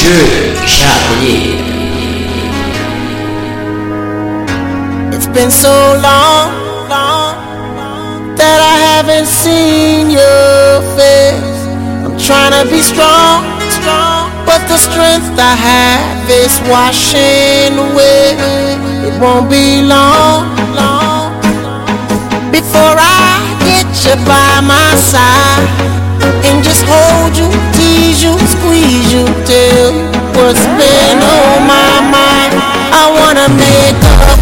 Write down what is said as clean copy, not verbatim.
Chapelier. It's been so long that I haven't seen your face. I'm trying to be strong, but the strength I have is washing away. It won't be long before I get you by my side and just hold you, tease you, squeeze you, tell you what's been on my mind. I wanna make up